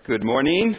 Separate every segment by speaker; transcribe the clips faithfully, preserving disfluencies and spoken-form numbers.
Speaker 1: Good morning.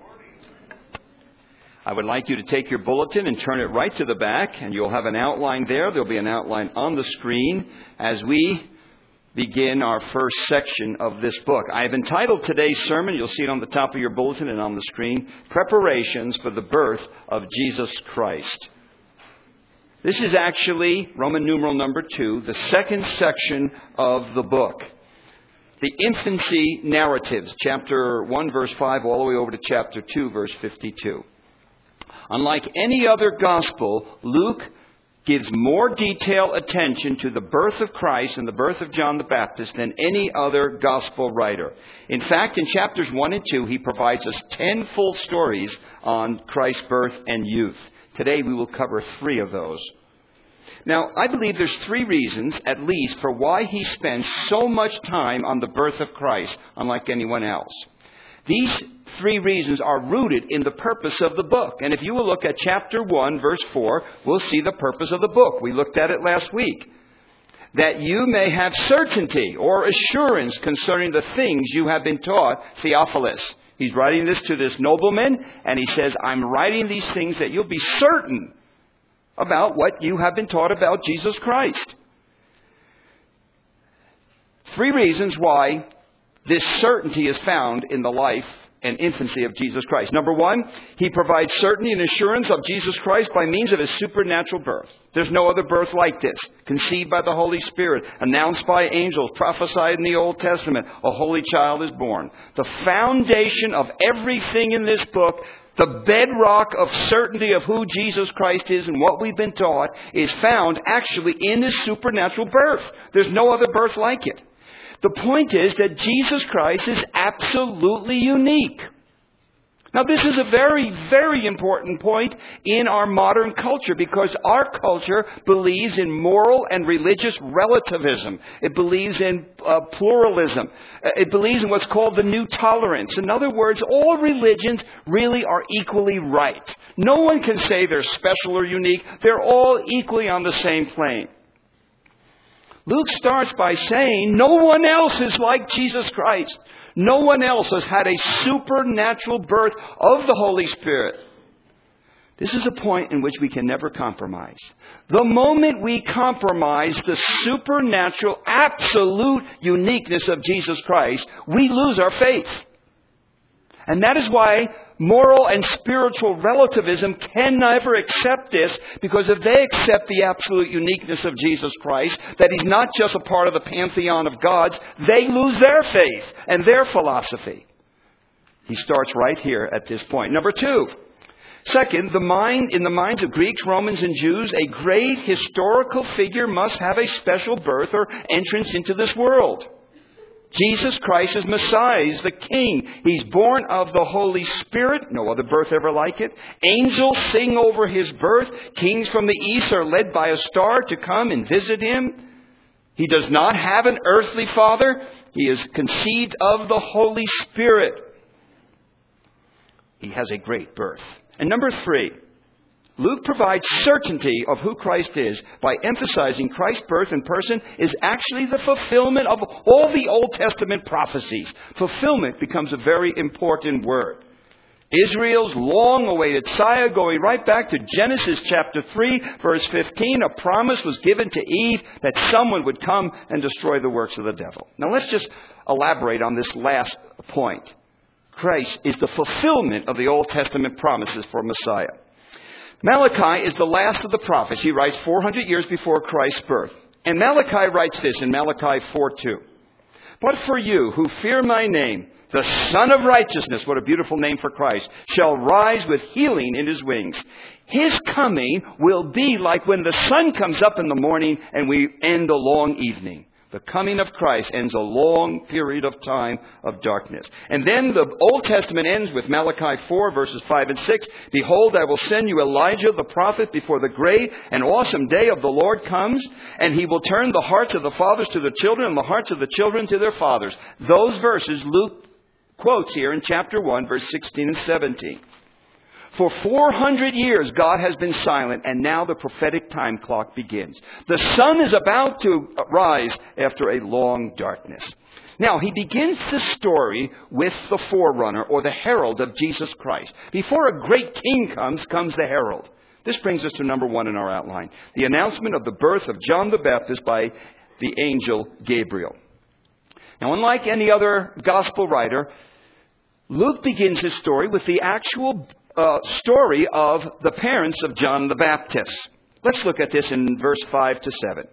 Speaker 1: I would like you to take your bulletin and turn it right to the back, and you'll have an outline there. There'll be an outline on the screen as we begin our first section of this book. I have entitled today's sermon, you'll see it on the top of your bulletin and on the screen, Preparations for the Birth of Jesus Christ. This is actually Roman numeral number two, the second section of the book. The infancy narratives, chapter one, verse five, all the way over to chapter two, verse fifty-two. Unlike any other gospel, Luke gives more detailed attention to the birth of Christ and the birth of John the Baptist than any other gospel writer. In fact, in chapters one and two, he provides us ten full stories on Christ's birth and youth. Today, we will cover three of those. Now, I believe there's three reasons, at least, for why he spends so much time on the birth of Christ, unlike anyone else. These three reasons are rooted in the purpose of the book. And if you will look at chapter one, verse four, we'll see the purpose of the book. We looked at it last week. That you may have certainty or assurance concerning the things you have been taught, Theophilus. He's writing this to this nobleman, and he says, I'm writing these things that you'll be certain about what you have been taught about Jesus Christ. Three reasons why this certainty is found in the life and infancy of Jesus Christ. Number one, he provides certainty and assurance of Jesus Christ by means of his supernatural birth. There's no other birth like this. Conceived by the Holy Spirit, announced by angels, prophesied in the Old Testament, a holy child is born. The foundation of everything in this book, the bedrock of certainty of who Jesus Christ is and what we've been taught, is found actually in his supernatural birth. There's no other birth like it. The point is that Jesus Christ is absolutely unique. Now, this is a very, very important point in our modern culture because our culture believes in moral and religious relativism. It believes in uh, pluralism. It believes in what's called the new tolerance. In other words, all religions really are equally right. No one can say they're special or unique. They're all equally on the same plane. Luke starts by saying no one else is like Jesus Christ. No one else has had a supernatural birth of the Holy Spirit. This is a point in which we can never compromise. The moment we compromise the supernatural, absolute uniqueness of Jesus Christ, we lose our faith. And that is why moral and spiritual relativism can never accept this, because if they accept the absolute uniqueness of Jesus Christ, that he's not just a part of the pantheon of gods, they lose their faith and their philosophy. He starts right here at this point. Number two. Second, the mind, in the minds of Greeks, Romans, and Jews, a great historical figure must have a special birth or entrance into this world. Jesus Christ is Messiah. He's the King. He's born of the Holy Spirit. No other birth ever like it. Angels sing over his birth. Kings from the east are led by a star to come and visit him. He does not have an earthly father. He is conceived of the Holy Spirit. He has a great birth. And number three, Luke provides certainty of who Christ is by emphasizing Christ's birth and person is actually the fulfillment of all the Old Testament prophecies. Fulfillment becomes a very important word. Israel's long-awaited Messiah, going right back to Genesis chapter three, verse fifteen, a promise was given to Eve that someone would come and destroy the works of the devil. Now let's just elaborate on this last point. Christ is the fulfillment of the Old Testament promises for Messiah. Malachi is the last of the prophets. He writes four hundred years before Christ's birth. And Malachi writes this in Malachi four two. But for you who fear my name, the Son of Righteousness, what a beautiful name for Christ, shall rise with healing in his wings. His coming will be like when the sun comes up in the morning and we end a long evening. The coming of Christ ends a long period of time of darkness. And then the Old Testament ends with Malachi four, verses five and six. Behold, I will send you Elijah the prophet before the great and awesome day of the Lord comes, and he will turn the hearts of the fathers to the children and the hearts of the children to their fathers. Those verses Luke quotes here in chapter one, verse sixteen and seventeen. For four hundred years, God has been silent, and now the prophetic time clock begins. The sun is about to rise after a long darkness. Now, he begins the story with the forerunner, or the herald of Jesus Christ. Before a great king comes, comes the herald. This brings us to number one in our outline. The announcement of the birth of John the Baptist by the angel Gabriel. Now, unlike any other gospel writer, Luke begins his story with the actual uh, story of the parents of John the Baptist. Let's look at this in verse five to seven.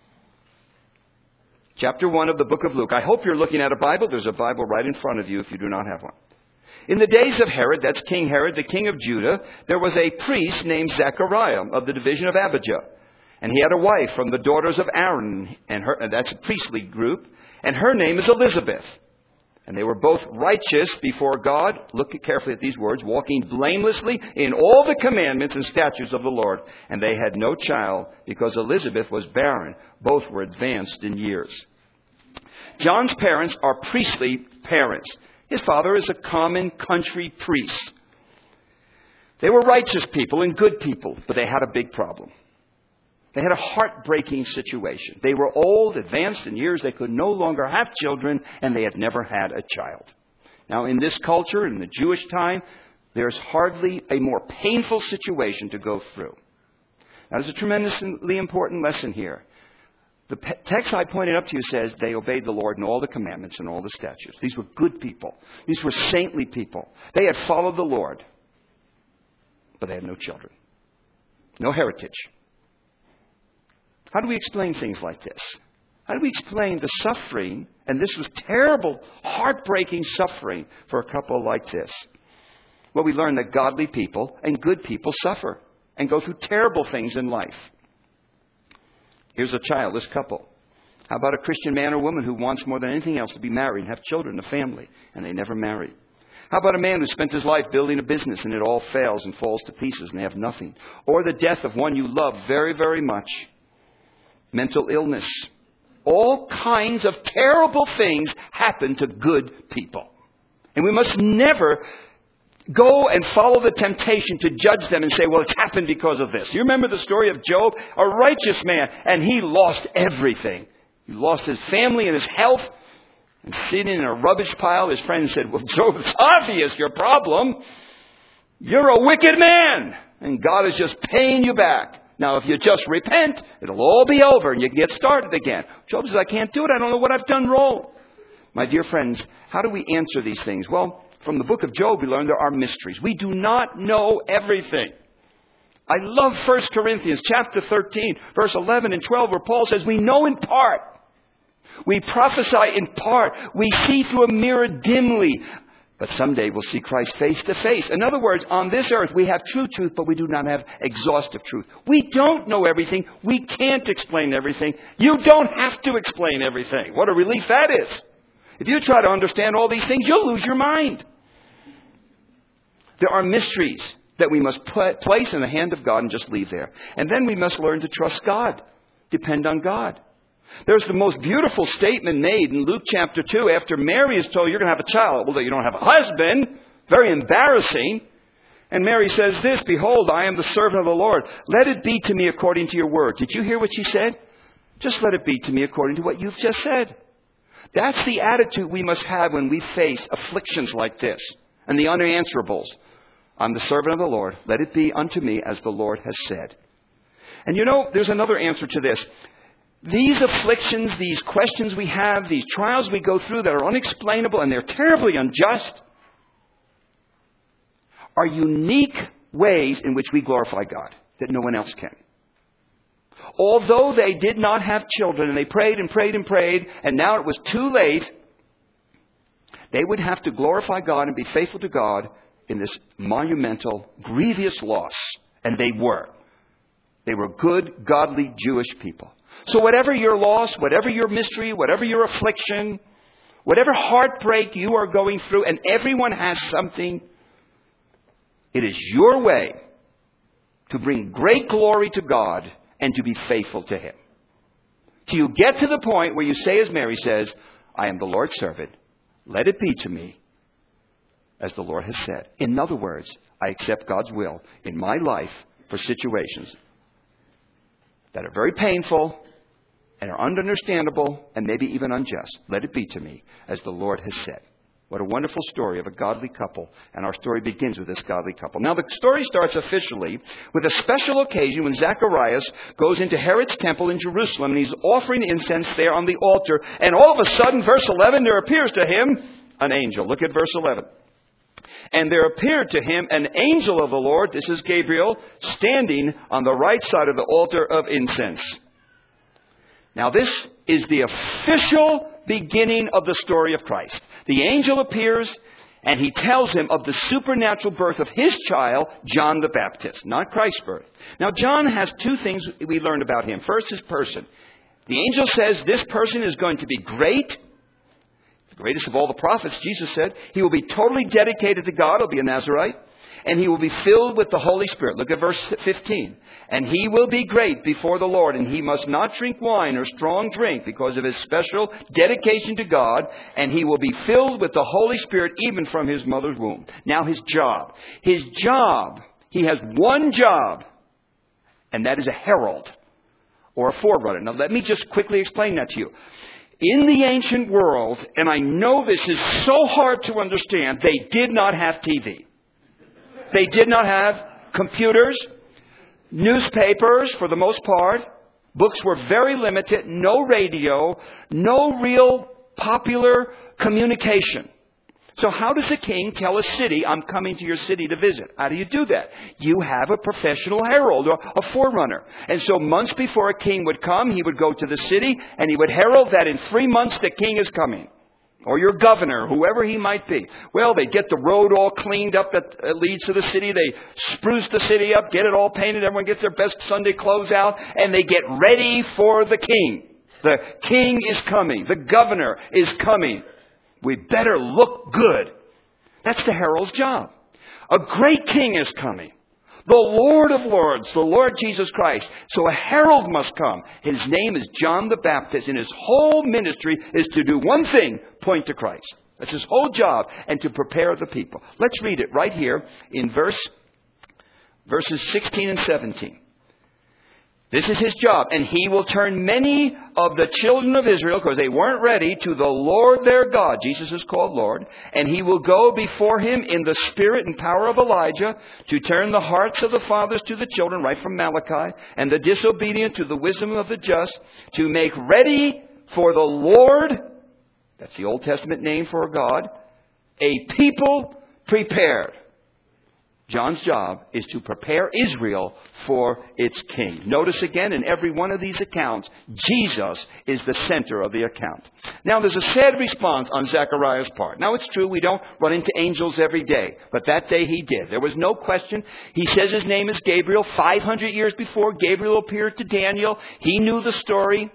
Speaker 1: Chapter one of the book of Luke. I hope you're looking at a Bible. There's a Bible right in front of you if you do not have one. In the days of Herod, that's King Herod, the king of Judah, there was a priest named Zechariah of the division of Abijah. And he had a wife from the daughters of Aaron, and her, and that's a priestly group, and her name is Elizabeth. And they were both righteous before God, look carefully at these words, walking blamelessly in all the commandments and statutes of the Lord. And they had no child because Elizabeth was barren. Both were advanced in years. John's parents are priestly parents. His father is a common country priest. They were righteous people and good people, but they had a big problem. They had a heartbreaking situation. They were old, advanced in years. They could no longer have children, and they had never had a child. Now, in this culture, in the Jewish time, there's hardly a more painful situation to go through. Now, there's a tremendously important lesson here. The text I pointed up to you says they obeyed the Lord in all the commandments and all the statutes. These were good people. These were saintly people. They had followed the Lord, but they had no children, no heritage. How do we explain things like this? How do we explain the suffering, and this was terrible, heartbreaking suffering for a couple like this? Well, we learn that godly people and good people suffer and go through terrible things in life. Here's a childless couple. How about a Christian man or woman who wants more than anything else to be married and have children, a family, and they never marry? How about a man who spent his life building a business and it all fails and falls to pieces and they have nothing? Or the death of one you love very, very much. Mental illness. All kinds of terrible things happen to good people. And we must never go and follow the temptation to judge them and say, well, it's happened because of this. You remember the story of Job? A righteous man, and he lost everything. He lost his family and his health. And sitting in a rubbish pile, his friend said, well, Job, it's obvious your problem. You're a wicked man, and God is just paying you back. Now, if you just repent, it'll all be over and you can get started again. Job says, I can't do it. I don't know what I've done wrong. My dear friends, how do we answer these things? Well, from the book of Job, we learn there are mysteries. We do not know everything. I love First Corinthians chapter thirteen, verse eleven and twelve, where Paul says, we know in part. We prophesy in part. We see through a mirror dimly. But someday we'll see Christ face to face. In other words, on this earth we have true truth, but we do not have exhaustive truth. We don't know everything. We can't explain everything. You don't have to explain everything. What a relief that is. If you try to understand all these things, you'll lose your mind. There are mysteries that we must put, place in the hand of God and just leave there. And then we must learn to trust God. Depend on God. There's the most beautiful statement made in Luke chapter two after Mary is told you're going to have a child. Well, you don't have a husband. Very embarrassing. And Mary says this, behold, I am the servant of the Lord. Let it be to me according to your word. Did you hear what she said? Just let it be to me according to what you've just said. That's the attitude we must have when we face afflictions like this and the unanswerables. I'm the servant of the Lord. Let it be unto me as the Lord has said. And you know, there's another answer to this. These afflictions, these questions we have, these trials we go through that are unexplainable and they're terribly unjust, are unique ways in which we glorify God that no one else can. Although they did not have children and they prayed and prayed and prayed and now it was too late, they would have to glorify God and be faithful to God in this monumental, grievous loss. And they were. They were good, godly Jewish people. So whatever your loss, whatever your mystery, whatever your affliction, whatever heartbreak you are going through, and everyone has something, it is your way to bring great glory to God and to be faithful to Him. Till you get to the point where you say, as Mary says, I am the Lord's servant. Let it be to me as the Lord has said. In other words, I accept God's will in my life for situations that are very painful and are ununderstandable and maybe even unjust. Let it be to me as the Lord has said. What a wonderful story of a godly couple. And our story begins with this godly couple. Now the story starts officially with a special occasion when Zacharias goes into Herod's temple in Jerusalem and he's offering incense there on the altar. And all of a sudden, verse eleven, there appears to him an angel. Look at verse eleven. And there appeared to him an angel of the Lord, this is Gabriel, standing on the right side of the altar of incense. Now this is the official beginning of the story of Christ. The angel appears and he tells him of the supernatural birth of his child, John the Baptist, not Christ's birth. Now John has two things we learned about him. First, his person. The angel says this person is going to be great. The greatest of all the prophets, Jesus said. He will be totally dedicated to God. He'll be a Nazarite. And he will be filled with the Holy Spirit. Look at verse fifteen. And he will be great before the Lord, and he must not drink wine or strong drink because of his special dedication to God. And he will be filled with the Holy Spirit even from his mother's womb. Now his job. His job. He has one job. And that is a herald or a forerunner. Now let me just quickly explain that to you. In the ancient world, and I know this is so hard to understand, they did not have T V. They did not have computers, newspapers for the most part. Books were very limited. No radio. No real popular communication. So how does a king tell a city, I'm coming to your city to visit? How do you do that? You have a professional herald or a forerunner. And so months before a king would come, he would go to the city and he would herald that in three months the king is coming. Or your governor, whoever he might be. Well, they get the road all cleaned up that leads to the city. They spruce the city up, get it all painted. Everyone gets their best Sunday clothes out. And they get ready for the king. The king is coming. The governor is coming. We better look good. That's the herald's job. A great king is coming. The Lord of Lords, the Lord Jesus Christ. So a herald must come. His name is John the Baptist, and his whole ministry is to do one thing, point to Christ. That's his whole job, and to prepare the people. Let's read it right here in verse verses sixteen and seventeen. This is his job. And he will turn many of the children of Israel, because they weren't ready, to the Lord their God. Jesus is called Lord. And he will go before him in the spirit and power of Elijah to turn the hearts of the fathers to the children, right from Malachi, and the disobedient to the wisdom of the just, to make ready for the Lord, that's the Old Testament name for God, a people prepared. John's job is to prepare Israel for its king. Notice again, in every one of these accounts, Jesus is the center of the account. Now, there's a sad response on Zechariah's part. Now, it's true, we don't run into angels every day. But that day he did. There was no question. He says his name is Gabriel. five hundred years before, Gabriel appeared to Daniel. He knew the story.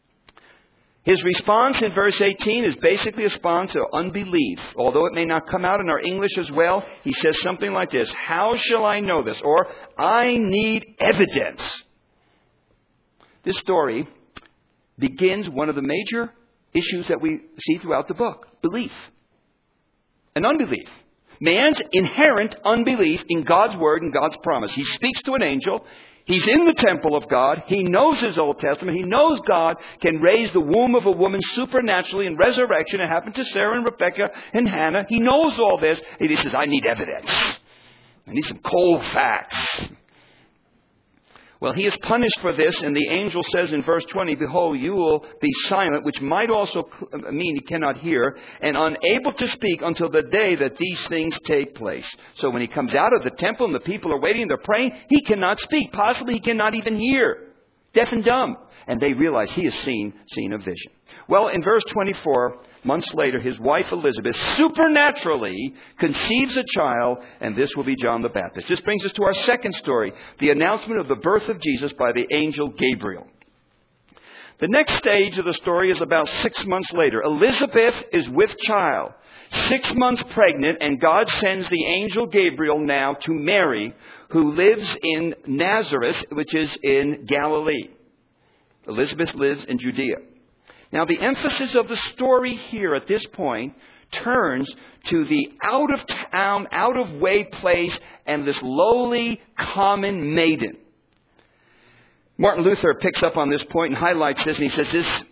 Speaker 1: His response in verse eighteen is basically a response of unbelief. Although it may not come out in our English as well, he says something like this: how shall I know this? Or, I need evidence. This story begins one of the major issues that we see throughout the book: belief and unbelief. Man's inherent unbelief in God's word and God's promise. He speaks to an angel. He's in the temple of God. He knows his Old Testament. He knows God can raise the womb of a woman supernaturally in resurrection. It happened to Sarah and Rebecca and Hannah. He knows all this. And he says, I need evidence. I need some cold facts. Well, he is punished for this, and the angel says in verse twenty, behold, you will be silent, which might also mean he cannot hear, and unable to speak until the day that these things take place. So when he comes out of the temple and the people are waiting, they're praying, he cannot speak. Possibly he cannot even hear. Deaf and dumb. And they realize he has seen, seen a vision. Well, in verse twenty-four, months later, his wife Elizabeth supernaturally conceives a child, and this will be John the Baptist. This brings us to our second story, the announcement of the birth of Jesus by the angel Gabriel. The next stage of the story is about six months later. Elizabeth is with child, six months pregnant, and God sends the angel Gabriel now to Mary, who lives in Nazareth, which is in Galilee. Elizabeth lives in Judea. Now, the emphasis of the story here at this point turns to the out-of-town, out-of-way place and this lowly, common maiden. Martin Luther picks up on this point and highlights this, and he says this: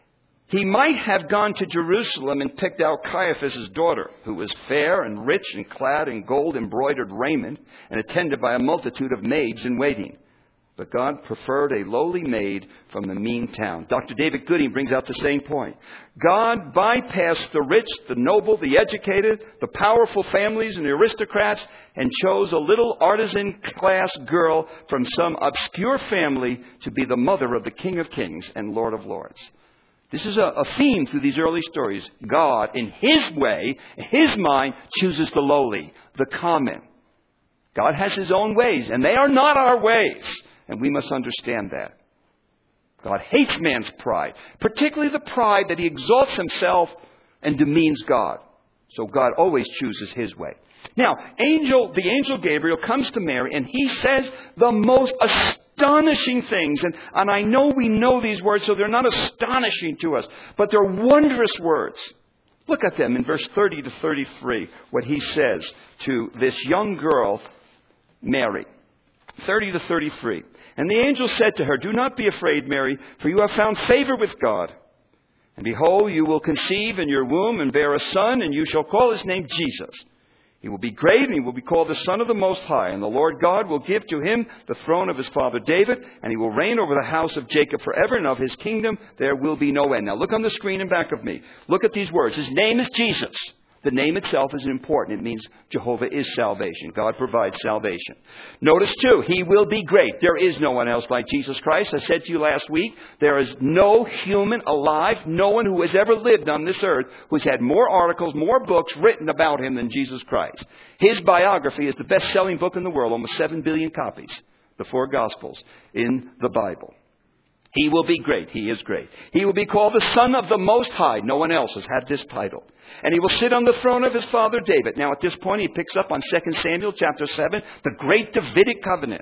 Speaker 1: he might have gone to Jerusalem and picked out Caiaphas' daughter, who was fair and rich and clad in gold-embroidered raiment and attended by a multitude of maids in waiting. But God preferred a lowly maid from the mean town. Doctor David Gooding brings out the same point. God bypassed the rich, the noble, the educated, the powerful families and the aristocrats, and chose a little artisan class girl from some obscure family to be the mother of the King of Kings and Lord of Lords. This is a, a theme through these early stories. God, in His way, His mind, chooses the lowly, the common. God has His own ways, and they are not our ways. And we must understand that. God hates man's pride, particularly the pride that he exalts himself and demeans God. So God always chooses His way. Now, angel, the angel Gabriel comes to Mary, and he says the most astonishing things. And, and I know we know these words, so they're not astonishing to us, but they're wondrous words. Look at them in verse thirty to thirty-three, what he says to this young girl, Mary. thirty to thirty-three. And the angel said to her, "Do not be afraid, Mary, for you have found favor with God. And behold, you will conceive in your womb and bear a son, and you shall call his name Jesus. He will be great, and he will be called the Son of the Most High. And the Lord God will give to him the throne of his father David, and he will reign over the house of Jacob forever, and of his kingdom there will be no end." Now look on the screen in back of me. Look at these words. His name is Jesus. The name itself is important. It means Jehovah is salvation. God provides salvation. Notice too, He will be great. There is no one else like Jesus Christ. I said to you last week, there is no human alive, no one who has ever lived on this earth who's had more articles, more books written about Him than Jesus Christ. His biography is the best-selling book in the world, almost seven billion copies, the four Gospels in the Bible. He will be great. He is great. He will be called the Son of the Most High. No one else has had this title. And He will sit on the throne of His father David. Now at this point he picks up on Second Samuel chapter seven, the great Davidic covenant.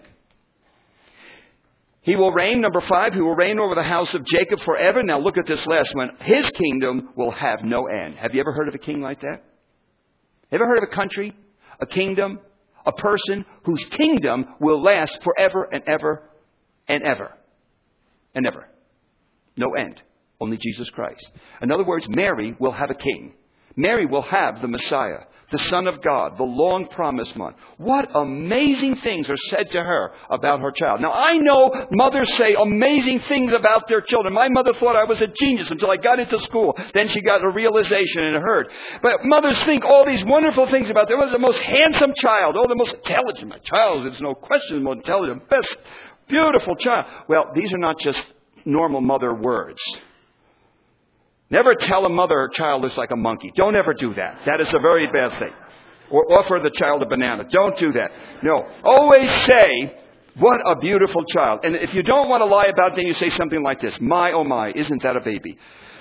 Speaker 1: He will reign, number five, He will reign over the house of Jacob forever. Now look at this last one. His kingdom will have no end. Have you ever heard of a king like that? Ever heard of a country, a kingdom, a person whose kingdom will last forever and ever and ever? And ever. No end. Only Jesus Christ. In other words, Mary will have a king. Mary will have the Messiah, the Son of God, the long-promised one. What amazing things are said to her about her child. Now, I know mothers say amazing things about their children. My mother thought I was a genius until I got into school. Then she got a realization and heard. But mothers think all these wonderful things about them. It was the most handsome child. Oh, the most intelligent. My child, there's no question, the most intelligent, best, beautiful child. Well, these are not just normal mother words. Never tell a mother her child looks like a monkey. Don't ever do that. That is a very bad thing. Or offer the child a banana. Don't do that. No. Always say, what a beautiful child. And if you don't want to lie about it, then you say something like this. My, oh my, isn't that a baby?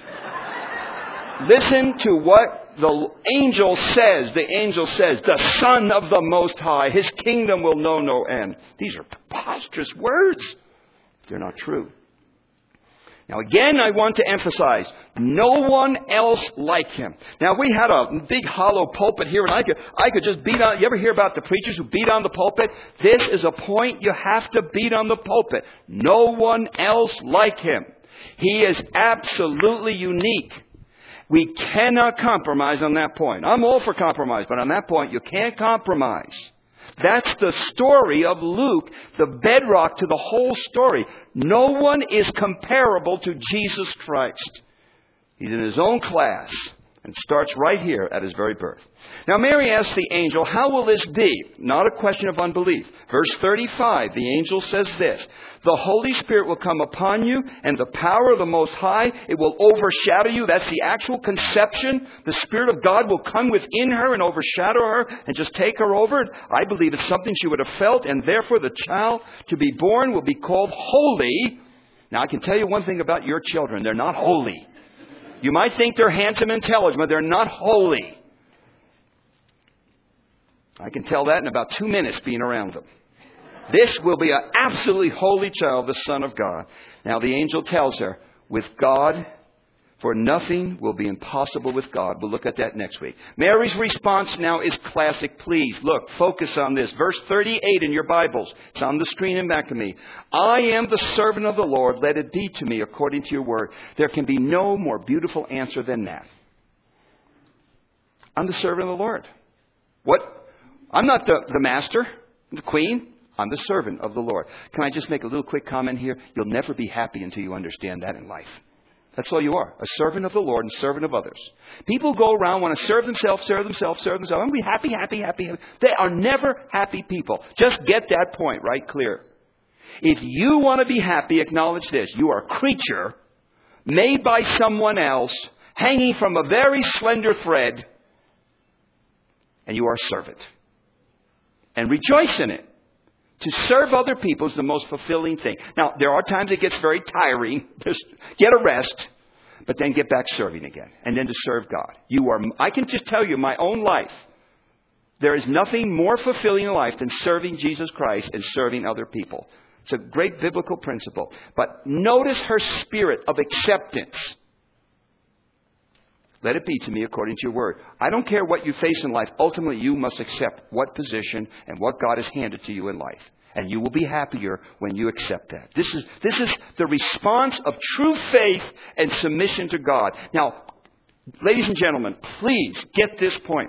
Speaker 1: Listen to what the angel says. The angel says, the Son of the Most High. His kingdom will know no end. These are preposterous words. They're not true. Now again, I want to emphasize, no one else like Him. Now we had a big hollow pulpit here, and I could, I could just beat on, you ever hear about the preachers who beat on the pulpit? This is a point you have to beat on the pulpit. No one else like Him. He is absolutely unique. We cannot compromise on that point. I'm all for compromise, but on that point, you can't compromise. That's the story of Luke, the bedrock to the whole story. No one is comparable to Jesus Christ. He's in His own class and starts right here at His very birth. Now Mary asked the angel, how will this be? Not a question of unbelief. Verse thirty-five, the angel says this, the Holy Spirit will come upon you, and the power of the Most High, it will overshadow you. That's the actual conception. The Spirit of God will come within her and overshadow her and just take her over. I believe it's something she would have felt, and therefore the child to be born will be called holy. Now I can tell you one thing about your children. They're not holy. You might think they're handsome and intelligent, but they're not holy. I can tell that in about two minutes being around them. This will be an absolutely holy child, the Son of God. Now the angel tells her, with God, For nothing will be impossible with God. We'll look at that next week. Mary's response now is classic. Please, look, focus on this. Verse thirty-eight in your Bibles. It's on the screen in back of me. I am the servant of the Lord. Let it be to me according to your word. There can be no more beautiful answer than that. I'm the servant of the Lord. What? I'm not the, the master, the queen. I'm the servant of the Lord. Can I just make a little quick comment here? You'll never be happy until you understand that in life. That's all you are. A servant of the Lord and servant of others. People go around, want to serve themselves, serve themselves, serve themselves. I'm going to be happy, happy, happy, happy. They are never happy people. Just get that point right clear. If you want to be happy, acknowledge this. You are a creature made by someone else, hanging from a very slender thread, and you are a servant. And rejoice in it. To serve other people is the most fulfilling thing. Now, there are times it gets very tiring. Just get a rest, but then get back serving again. And then to serve God. You are. I can just tell you my own life. There is nothing more fulfilling in life than serving Jesus Christ and serving other people. It's a great biblical principle. But notice her spirit of acceptance. Let it be to me according to your word. I don't care what you face in life. Ultimately, you must accept what position and what God has handed to you in life. And you will be happier when you accept that. This is, this is the response of true faith and submission to God. Now, ladies and gentlemen, please get this point.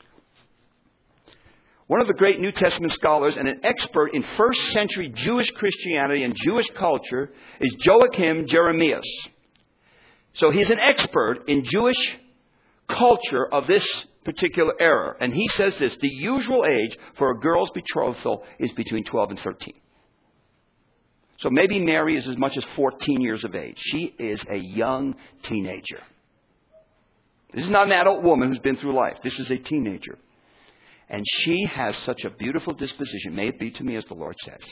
Speaker 1: One of the great New Testament scholars and an expert in first century Jewish Christianity and Jewish culture is Joachim Jeremias. So he's an expert in Jewish culture of this particular era. And he says this: the usual age for a girl's betrothal is between twelve and thirteen. So maybe Mary is as much as fourteen years of age. She is a young teenager. This is not an adult woman who's been through life. This is a teenager. And she has such a beautiful disposition. May it be to me as the Lord says.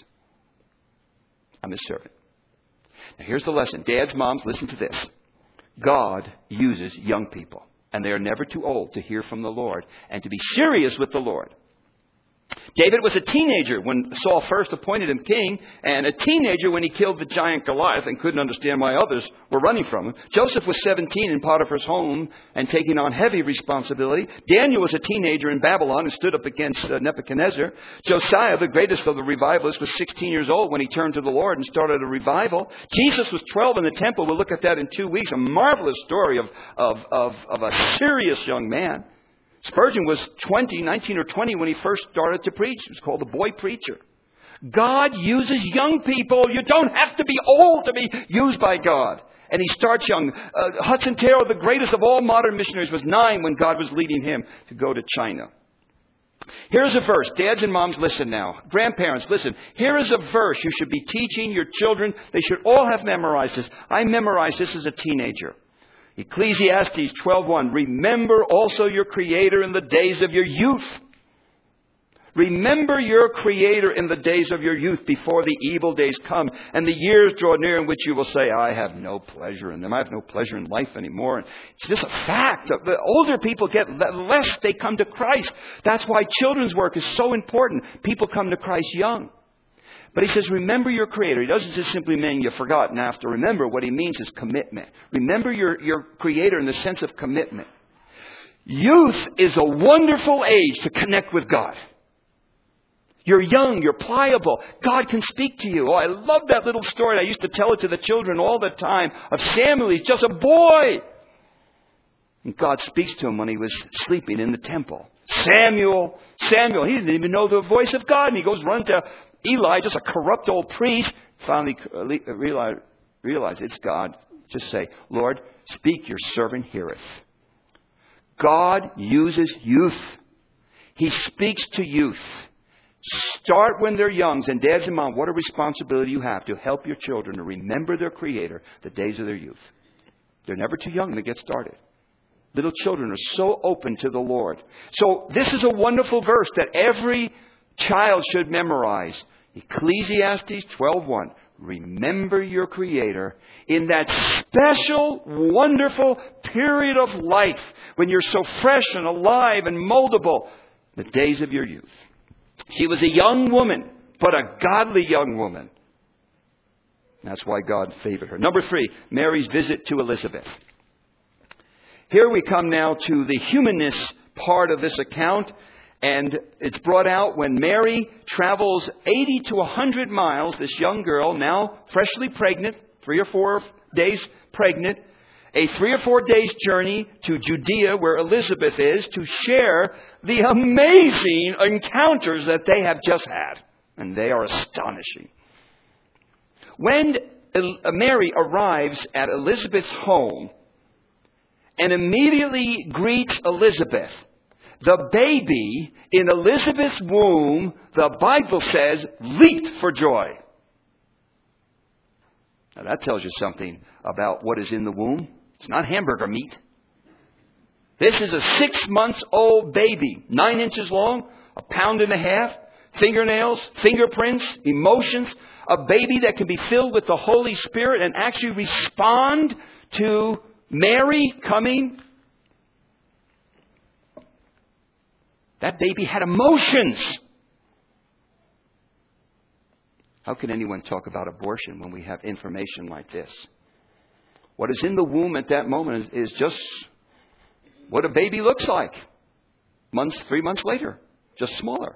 Speaker 1: I'm His servant. Now here's the lesson. Dads, moms, listen to this. God uses young people, and they are never too old to hear from the Lord and to be serious with the Lord. David was a teenager when Saul first appointed him king, and a teenager when he killed the giant Goliath and couldn't understand why others were running from him. Joseph was seventeen in Potiphar's home and taking on heavy responsibility. Daniel was a teenager in Babylon and stood up against uh, Nebuchadnezzar. Josiah, the greatest of the revivalists, was sixteen years old when he turned to the Lord and started a revival. Jesus was twelve in the temple. We'll look at that in two weeks. A marvelous story of, of, of, of a serious young man. Spurgeon was twenty, nineteen or twenty when he first started to preach. He was called the boy preacher. God uses young people. You don't have to be old to be used by God. And he starts young. Uh, Hudson Taylor, the greatest of all modern missionaries, was nine when God was leading him to go to China. Here's a verse. Dads and moms, listen now. Grandparents, listen. Here is a verse you should be teaching your children. They should all have memorized this. I memorized this as a teenager. Ecclesiastes twelve one. Remember also your Creator in the days of your youth. Remember your Creator in the days of your youth before the evil days come and the years draw near in which you will say, I have no pleasure in them. I have no pleasure in life anymore. And it's just a fact. The older people get, the less they come to Christ. That's why children's work is so important. People come to Christ young. But he says, remember your Creator. He doesn't just simply mean you forgot and have to remember. What he means is commitment. Remember your, your Creator in the sense of commitment. Youth is a wonderful age to connect with God. You're young, you're pliable. God can speak to you. Oh, I love that little story. I used to tell it to the children all the time of Samuel. He's just a boy. And God speaks to him when he was sleeping in the temple. Samuel, Samuel. He didn't even know the voice of God. And he goes run to Eli, just a corrupt old priest. Finally realize, realize it's God. Just say, Lord, speak, your servant heareth. God uses youth. He speaks to youth. Start when they're young. And dads and moms, what a responsibility you have to help your children to remember their Creator the days of their youth. They're never too young to get started. Little children are so open to the Lord. So this is a wonderful verse that every child should memorize. Ecclesiastes twelve one. Remember your Creator in that special, wonderful period of life when you're so fresh and alive and moldable, the days of your youth. She was a young woman, but a godly young woman. That's why God favored her. Number three, Mary's visit to Elizabeth. Here we come now to the humanness part of this account. And it's brought out when Mary travels eighty to one hundred miles, this young girl, now freshly pregnant, three or four days pregnant, a three or four days journey to Judea where Elizabeth is to share the amazing encounters that they have just had. And they are astonishing. When Mary arrives at Elizabeth's home and immediately greets Elizabeth, the baby in Elizabeth's womb, the Bible says, leaped for joy. Now that tells you something about what is in the womb. It's not hamburger meat. This is a six-month-old baby, nine inches long, a pound and a half, fingernails, fingerprints, emotions, a baby that can be filled with the Holy Spirit and actually respond to Mary coming. That baby had emotions. How can anyone talk about abortion when we have information like this? What is in the womb at that moment is, is just what a baby looks like. Months, three months later, just smaller.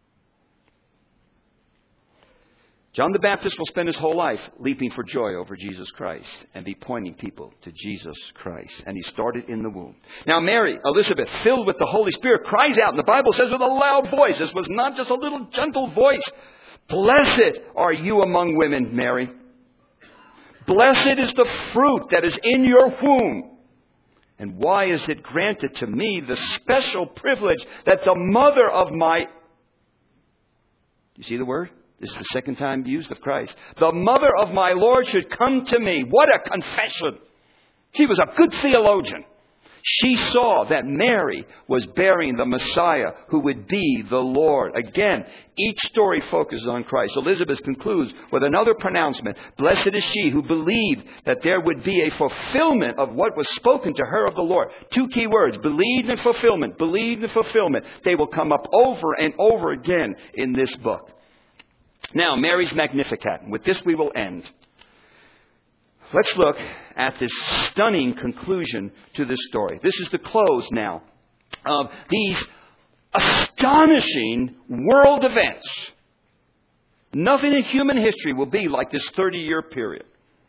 Speaker 1: John the Baptist will spend his whole life leaping for joy over Jesus Christ and be pointing people to Jesus Christ. And he started in the womb. Now Mary, Elizabeth, filled with the Holy Spirit, cries out. And the Bible says with a loud voice. This was not just a little gentle voice. Blessed are you among women, Mary. Blessed is the fruit that is in your womb. And why is it granted to me the special privilege that the mother of my... You see the word? This is the second time used of Christ. The mother of my Lord should come to me. What a confession. She was a good theologian. She saw that Mary was bearing the Messiah who would be the Lord. Again, each story focuses on Christ. Elizabeth concludes with another pronouncement. Blessed is she who believed that there would be a fulfillment of what was spoken to her of the Lord. Two key words, believed and fulfillment. Believed and fulfillment. They will come up over and over again in this book. Now, Mary's Magnificat. With this we will end. Let's look at this stunning conclusion to this story. This is the close now of these astonishing world events. Nothing in human history will be like this thirty-year period.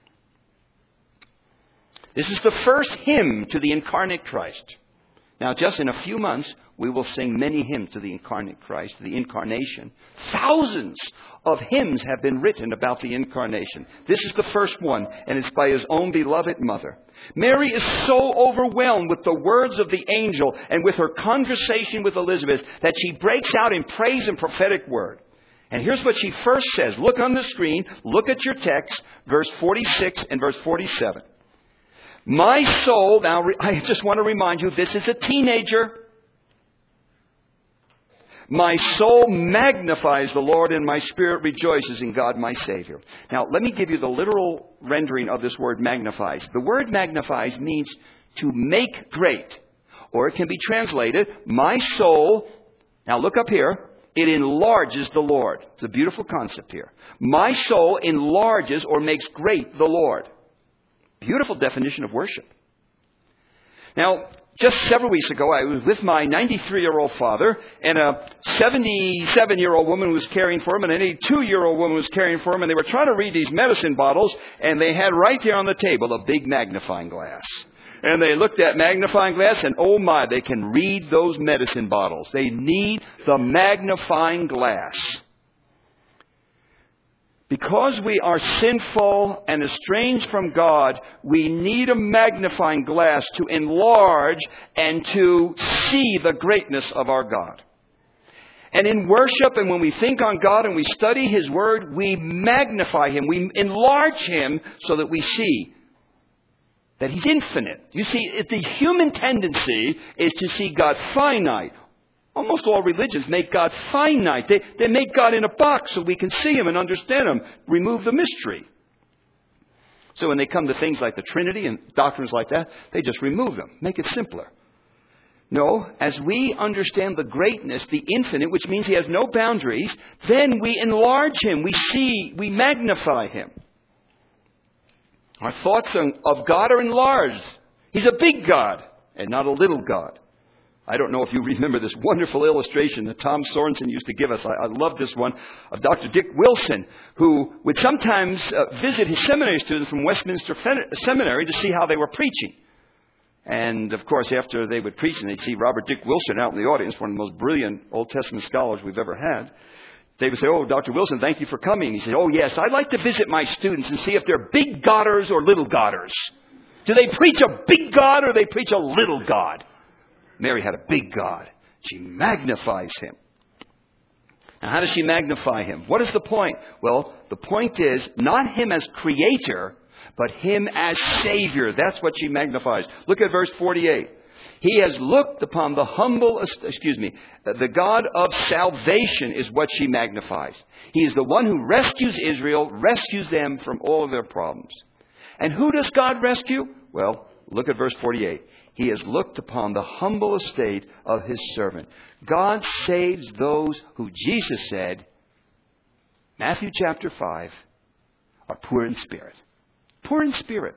Speaker 1: This is the first hymn to the incarnate Christ. Now, just in a few months, we will sing many hymns to the incarnate Christ, the incarnation. Thousands of hymns have been written about the incarnation. This is the first one, and it's by his own beloved mother. Mary is so overwhelmed with the words of the angel and with her conversation with Elizabeth that she breaks out in praise and prophetic word. And here's what she first says. Look on the screen. Look at your text, verse forty-six and verse forty-seven. My soul, now I just want to remind you, this is a teenager. My soul magnifies the Lord and my spirit rejoices in God my Savior. Now, let me give you the literal rendering of this word magnifies. The word magnifies means to make great. Or it can be translated, my soul, now look up here, it enlarges the Lord. It's a beautiful concept here. My soul enlarges or makes great the Lord. Beautiful definition of worship. Now, just several weeks ago, I was with my ninety-three-year-old father and a seventy-seven-year-old woman who was caring for him and an eighty-two-year-old woman who was caring for him. And they were trying to read these medicine bottles, and they had right there on the table a big magnifying glass. And they looked at magnifying glass, and oh my, they can read those medicine bottles. They need the magnifying glass. Because we are sinful and estranged from God, we need a magnifying glass to enlarge and to see the greatness of our God. And in worship and when we think on God and we study His Word, we magnify Him. We enlarge Him so that we see that He's infinite. You see, the human tendency is to see God finite. Almost all religions make God finite. They, they make God in a box so we can see Him and understand Him. Remove the mystery. So when they come to things like the Trinity and doctrines like that, they just remove them. Make it simpler. No, as we understand the greatness, the infinite, which means He has no boundaries, then we enlarge Him. We see, we magnify Him. Our thoughts of God are enlarged. He's a big God. and not a little God. I don't know if you remember this wonderful illustration that Tom Sorensen used to give us. I, I love this one of Doctor Dick Wilson, who would sometimes uh, visit his seminary students from Westminster Fen- Seminary to see how they were preaching. And, of course, after they would preach and they'd see Robert Dick Wilson out in the audience, one of the most brilliant Old Testament scholars we've ever had, they would say, "Oh, Doctor Wilson, thank you for coming." He said, "Oh, yes, I'd like to visit my students and see if they're big Godders or little Godders. Do they preach a big God or they preach a little God?" Mary had a big God. She magnifies him. Now, how does she magnify him? What is the point? Well, the point is not him as creator, but him as Savior. That's what she magnifies. Look at verse forty-eight. He has looked upon the humble, excuse me, the God of salvation is what she magnifies. He is the one who rescues Israel, rescues them from all of their problems. And who does God rescue? Well, look at verse forty-eight. He has looked upon the humble estate of his servant. God saves those who Jesus said, Matthew chapter five, are poor in spirit. Poor in spirit.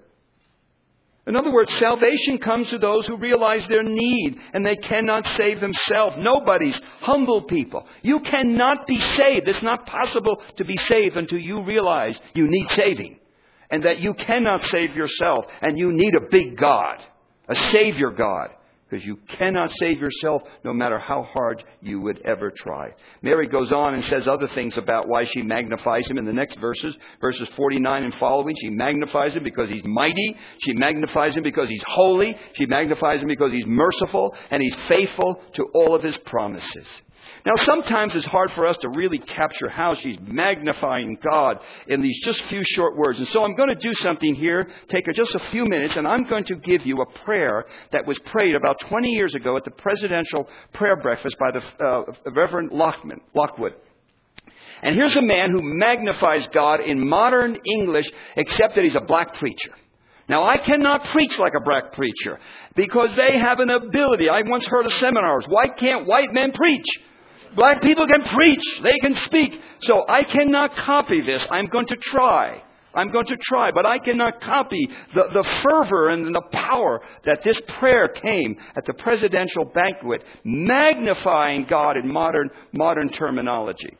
Speaker 1: In other words, salvation comes to those who realize their need and they cannot save themselves. Nobody's humble people. You cannot be saved. It's not possible to be saved until you realize you need saving and that you cannot save yourself and you need a big God, a Savior God, because you cannot save yourself no matter how hard you would ever try. Mary goes on and says other things about why she magnifies him in the next verses. Verses forty-nine and following. She magnifies him because he's mighty. She magnifies him because he's holy. She magnifies him because he's merciful and he's faithful to all of his promises. Now, sometimes it's hard for us to really capture how she's magnifying God in these just few short words. And so I'm going to do something here, take just a few minutes, and I'm going to give you a prayer that was prayed about twenty years ago at the presidential prayer breakfast by the uh, Reverend Lockman, Lockwood. And here's a man who magnifies God in modern English, except that he's a black preacher. Now, I cannot preach like a black preacher because they have an ability. I once heard of seminars. Why can't white men preach? Black people can preach. They can speak. So I cannot copy this. I'm going to try. I'm going to try. But I cannot copy the, the fervor and the power that this prayer came at the presidential banquet, magnifying God in modern, modern terminology.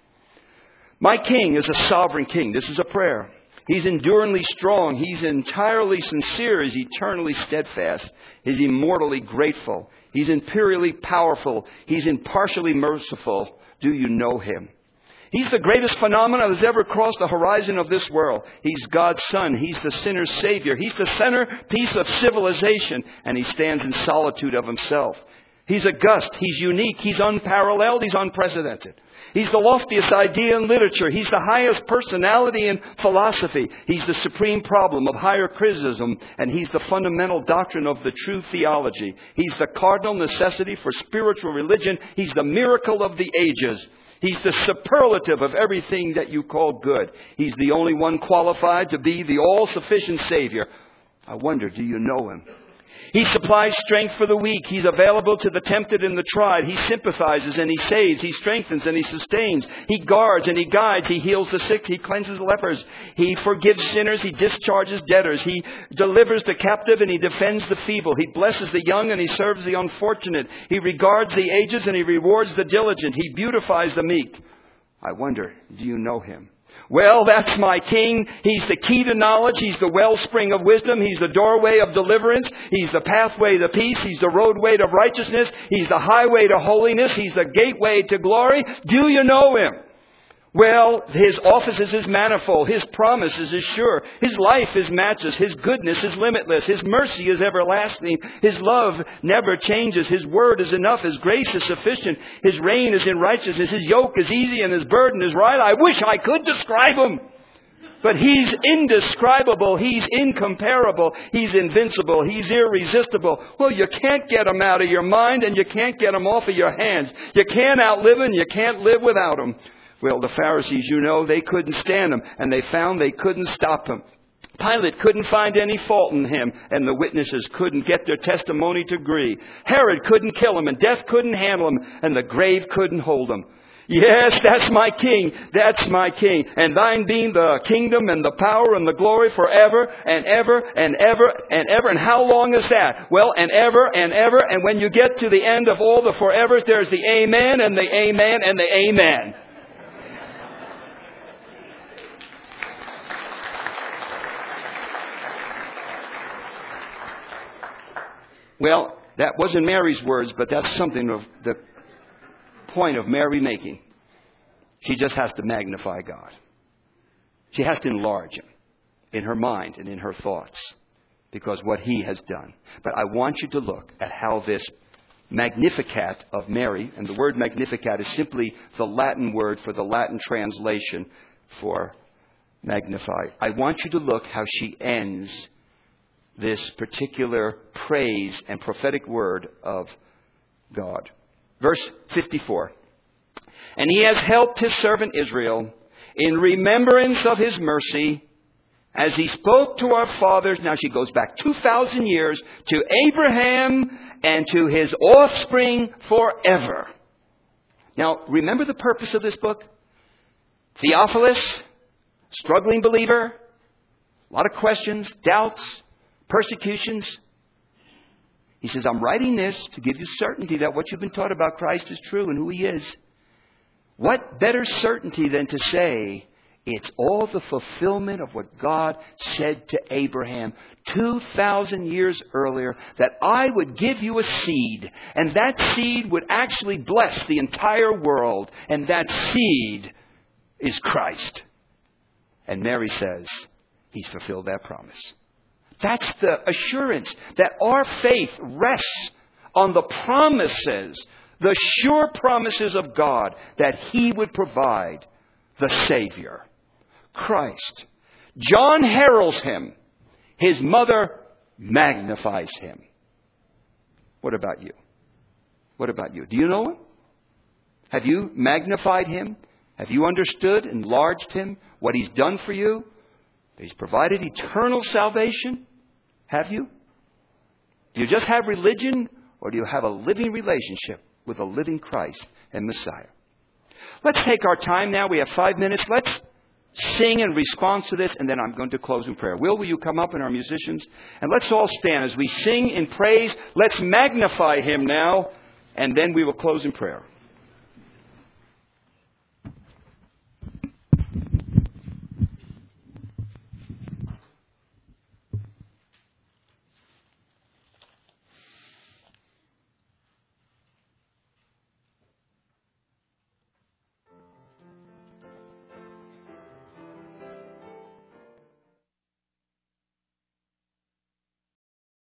Speaker 1: My king is a sovereign king. This is a prayer. He's enduringly strong. He's entirely sincere. He's eternally steadfast. He's immortally grateful. He's imperially powerful. He's impartially merciful. Do you know him? He's the greatest phenomenon that's ever crossed the horizon of this world. He's God's Son. He's the sinner's Savior. He's the centerpiece of civilization. And he stands in solitude of himself. He's august. He's unique. He's unparalleled. He's unprecedented. He's the loftiest idea in literature. He's the highest personality in philosophy. He's the supreme problem of higher criticism. And he's the fundamental doctrine of the true theology. He's the cardinal necessity for spiritual religion. He's the miracle of the ages. He's the superlative of everything that you call good. He's the only one qualified to be the all-sufficient Savior. I wonder, do you know him? He supplies strength for the weak. He's available to the tempted and the tried. He sympathizes and he saves. He strengthens and he sustains. He guards and he guides. He heals the sick. He cleanses lepers. He forgives sinners. He discharges debtors. He delivers the captive and he defends the feeble. He blesses the young and he serves the unfortunate. He regards the aged and he rewards the diligent. He beautifies the meek. I wonder, do you know him? Well, that's my king. He's the key to knowledge. He's the wellspring of wisdom. He's the doorway of deliverance. He's the pathway to peace. He's the roadway to righteousness. He's the highway to holiness. He's the gateway to glory. Do you know him? Well, his offices is manifold. His promises is sure. His life is matchless. His goodness is limitless. His mercy is everlasting. His love never changes. His word is enough. His grace is sufficient. His reign is in righteousness. His yoke is easy and his burden is right. I wish I could describe him. But he's indescribable. He's incomparable. He's invincible. He's irresistible. Well, you can't get him out of your mind and you can't get him off of your hands. You can't outlive him. You can't live without him. Well, the Pharisees, you know, they couldn't stand him, and they found they couldn't stop him. Pilate couldn't find any fault in him, and the witnesses couldn't get their testimony to agree. Herod couldn't kill him, and death couldn't handle him, and the grave couldn't hold him. Yes, that's my king. That's my king. And thine being the kingdom and the power and the glory forever and ever and ever and ever. And how long is that? Well, and ever and ever. And when you get to the end of all the forevers, there's the amen and the amen and the amen. Well, that wasn't Mary's words, but that's something of the point of Mary making. She just has to magnify God. She has to enlarge Him in her mind and in her thoughts because what He has done. But I want you to look at how this Magnificat of Mary, and the word Magnificat is simply the Latin word for the Latin translation for magnify. I want you to look how she ends this particular praise and prophetic word of God. Verse fifty-four. And He has helped His servant Israel in remembrance of His mercy, as He spoke to our fathers. Now she goes back two thousand years to Abraham and to his offspring forever. Now, remember the purpose of this book? Theophilus, struggling believer, a lot of questions, doubts, persecutions. He says, I'm writing this to give you certainty that what you've been taught about Christ is true and who He is. What better certainty than to say it's all the fulfillment of what God said to Abraham two thousand years earlier, that I would give you a seed, and that seed would actually bless the entire world, and that seed is Christ. And Mary says, He's fulfilled that promise. That's the assurance that our faith rests on the promises, the sure promises of God that He would provide the Savior, Christ. John heralds Him. His mother magnifies Him. What about you? What about you? Do you know Him? Have you magnified Him? Have you understood, enlarged Him, what He's done for you? He's provided eternal salvation. Have you? Do you just have religion, or do you have a living relationship with a living Christ and Messiah? Let's take our time now. We have five minutes. Let's sing in response to this, and then I'm going to close in prayer. Will, will you come up, and our musicians? And let's all stand as we sing in praise. Let's magnify Him now, and then we will close in prayer.